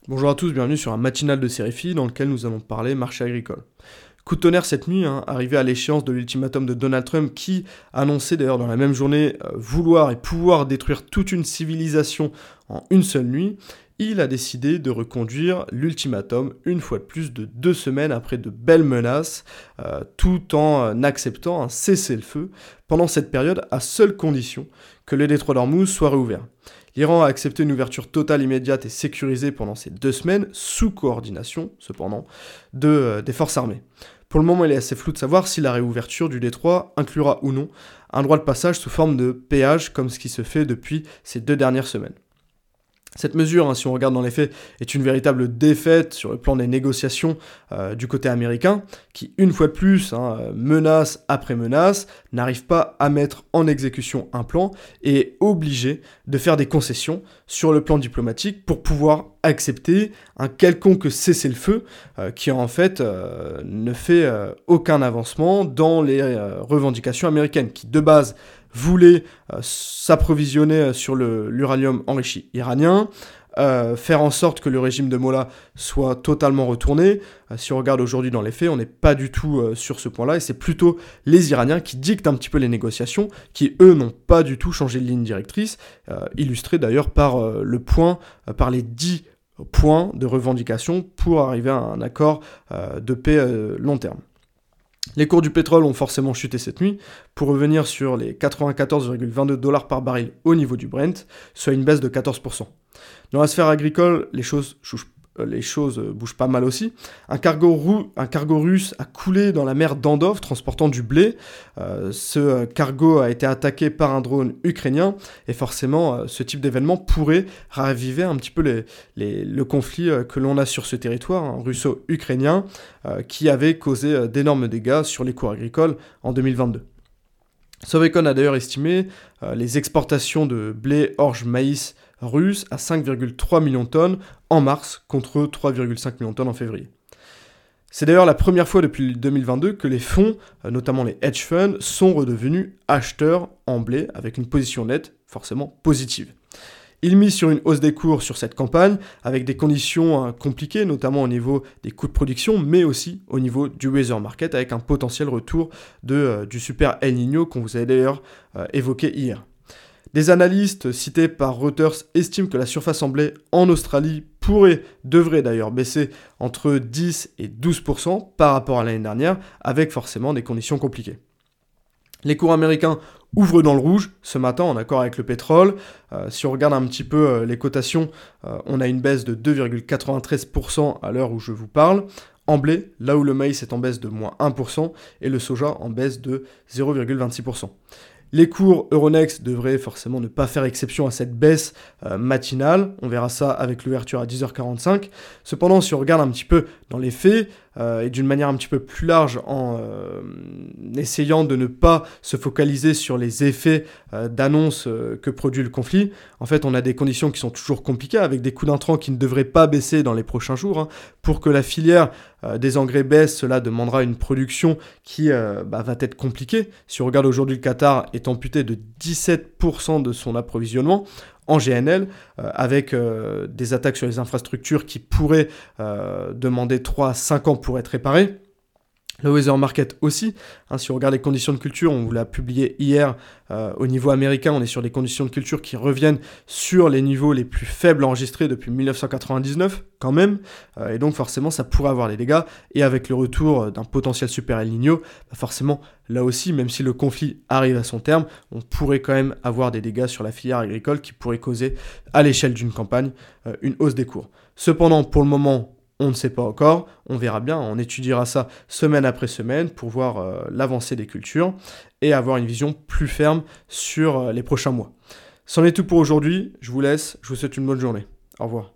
Bonjour à tous, bienvenue sur un matinal de Séréphie dans lequel nous allons parler marché agricole. Coup de tonnerre cette nuit, arrivé à l'échéance de l'ultimatum de Donald Trump qui annonçait d'ailleurs dans la même journée vouloir et pouvoir détruire toute une civilisation en une seule nuit, il a décidé de reconduire l'ultimatum une fois de plus de 2 semaines après de belles menaces, tout en acceptant un cessez-le-feu pendant cette période à seule condition que le détroit d'Ormuz soit réouvert. L'Iran a accepté une ouverture totale, immédiate et sécurisée pendant ces 2 semaines, sous coordination, cependant, des forces armées. Pour le moment, il est assez flou de savoir si la réouverture du détroit inclura ou non un droit de passage sous forme de péage, comme ce qui se fait depuis ces 2 dernières semaines. Cette mesure, si on regarde dans les faits, est une véritable défaite sur le plan des négociations du côté américain, qui, une fois de plus, menace après menace, n'arrive pas à mettre en exécution un plan et est obligé de faire des concessions sur le plan diplomatique pour pouvoir accepter un quelconque cessez-le-feu qui, en fait, ne fait aucun avancement dans les revendications américaines, qui, de base, voulait s'approvisionner sur l'uranium enrichi iranien, faire en sorte que le régime de Mollah soit totalement retourné. Si on regarde aujourd'hui dans les faits, on n'est pas du tout sur ce point-là, et c'est plutôt les Iraniens qui dictent un petit peu les négociations, qui eux n'ont pas du tout changé de ligne directrice, illustré d'ailleurs par par les 10 points de revendication pour arriver à un accord de paix long terme. Les cours du pétrole ont forcément chuté cette nuit pour revenir sur les 94,22$ par baril au niveau du Brent, soit une baisse de 14%. Dans la sphère agricole, les choses bougent pas mal aussi. Un cargo russe a coulé dans la mer d'Andov transportant du blé. Ce cargo a été attaqué par un drone ukrainien et forcément ce type d'événement pourrait raviver un petit peu le conflit que l'on a sur ce territoire russo-ukrainien qui avait causé d'énormes dégâts sur les cours agricoles en 2022. Sovecon a d'ailleurs estimé les exportations de blé, orge, maïs russe à 5,3 millions de tonnes en mars contre 3,5 millions de tonnes en février. C'est d'ailleurs la première fois depuis 2022 que les fonds, notamment les hedge funds, sont redevenus acheteurs en blé avec une position nette forcément positive. Ils misent sur une hausse des cours sur cette campagne, avec des conditions compliquées, notamment au niveau des coûts de production, mais aussi au niveau du weather market, avec un potentiel retour du super El Niño qu'on vous avait d'ailleurs évoqué hier. Des analystes cités par Reuters estiment que la surface en blé en Australie devrait d'ailleurs baisser entre 10 et 12% par rapport à l'année dernière, avec forcément des conditions compliquées. Les cours américains ouvrent dans le rouge ce matin en accord avec le pétrole. Si on regarde un petit peu les cotations, on a une baisse de 2,93% à l'heure où je vous parle. En blé, là où le maïs est en baisse de moins 1% et le soja en baisse de 0,26%. Les cours Euronext devraient forcément ne pas faire exception à cette baisse matinale. On verra ça avec l'ouverture à 10h45. Cependant, si on regarde un petit peu dans les faits, et d'une manière un petit peu plus large en essayant de ne pas se focaliser sur les effets d'annonce que produit le conflit, en fait on a des conditions qui sont toujours compliquées avec des coûts d'intrants qui ne devraient pas baisser dans les prochains jours. Pour que la filière des engrais baisse, cela demandera une production qui va être compliquée. Si on regarde aujourd'hui, le Qatar est amputé de 17% de son approvisionnement en GNL, avec des attaques sur les infrastructures qui pourraient demander 3 à 5 ans pour être réparées. Le weather market aussi, si on regarde les conditions de culture, on vous l'a publié hier au niveau américain, on est sur des conditions de culture qui reviennent sur les niveaux les plus faibles enregistrés depuis 1999 quand même, et donc forcément ça pourrait avoir des dégâts, et avec le retour d'un potentiel super El Niño, forcément là aussi, même si le conflit arrive à son terme, on pourrait quand même avoir des dégâts sur la filière agricole qui pourraient causer à l'échelle d'une campagne une hausse des cours. Cependant, pour le moment, on ne sait pas encore, on verra bien, on étudiera ça semaine après semaine pour voir l'avancée des cultures et avoir une vision plus ferme sur les prochains mois. C'en est tout pour aujourd'hui, je vous laisse, je vous souhaite une bonne journée. Au revoir.